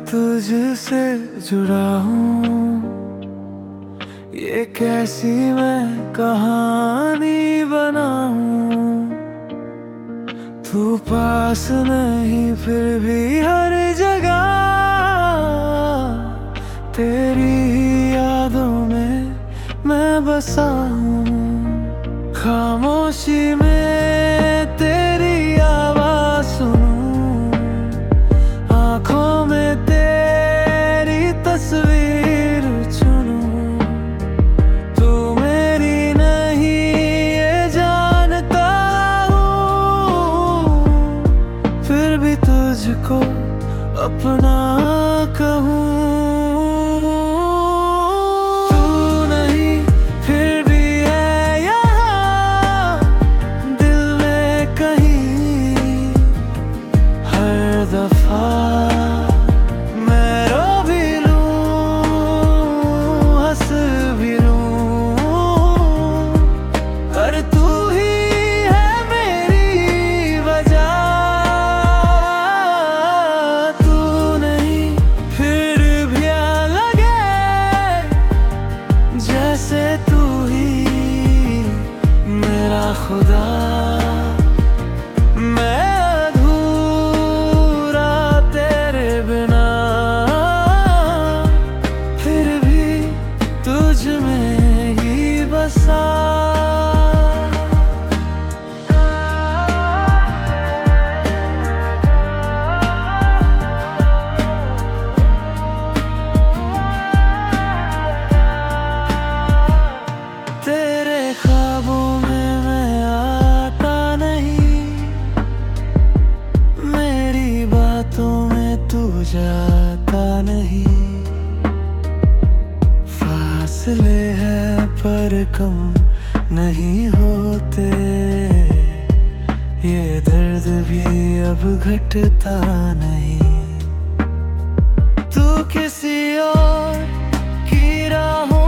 तुझसे जुड़ा हूँ, ये कैसी मैं कहानी बनाऊं। तू पास नहीं फिर भी हर जगह तेरी ही यादों में मैं बसा हूँ। खामोशी में तेरी आवाज़ सुनूं, आँखों में तेरी तस्वीर चुनूं। तू मेरी नहीं ये जानता हूँ, फिर भी तुझको अपना कहूँ। जैसे तू ही मेरा खुदा, मैं अधूरा तेरे बिना, फिर भी तुझ में ही बसा। ख्वाबों में मैं आता नहीं, मेरी बातों में तू जाता नहीं। फासले हैं पर कम नहीं होते, ये दर्द भी अब घटता नहीं। तू किसी और की राहों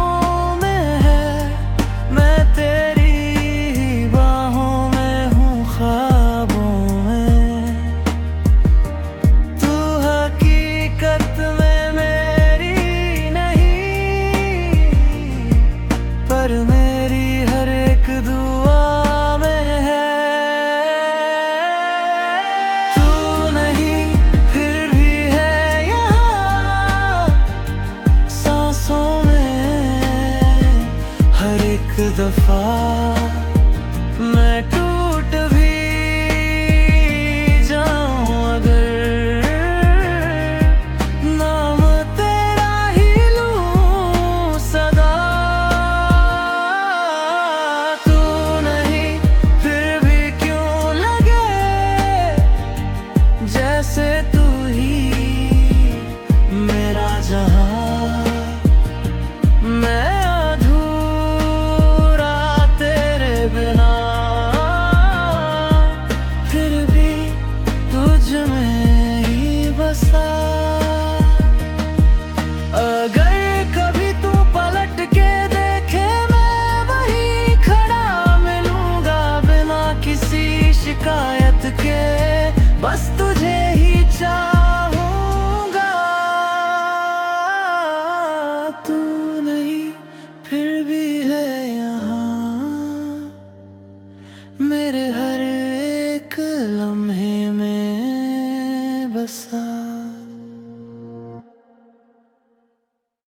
मेरी हर एक दुआ में है। तू नहीं फिर भी है यहाँ सांसों में, हर एक दफा मैं टूट भी जाऊं अगर, नाम तेरा ही लूं सदा। जैसे तू ही मेरा जहां, मैं अधूरा तेरे बिना, फिर भी तुझ में ही बसा। अगर कभी तू पलट के देखे मैं वहीं खड़ा मिलूंगा, बिना किसी शिकायत के बस तुझे ही चाहूंगा। तू नहीं फिर भी है यहाँ, मेरे हर एक लम्हे में बसा।